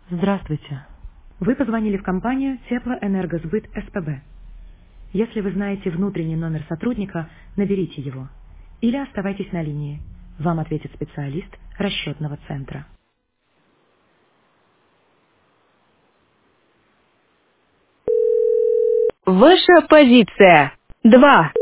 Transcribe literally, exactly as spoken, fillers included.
Здравствуйте. Вы позвонили в компанию Теплоэнергосбыт СПБ. Если вы знаете внутренний номер сотрудника, наберите его. Или оставайтесь на линии. Вам ответит специалист расчетного центра. Ваша позиция. Два.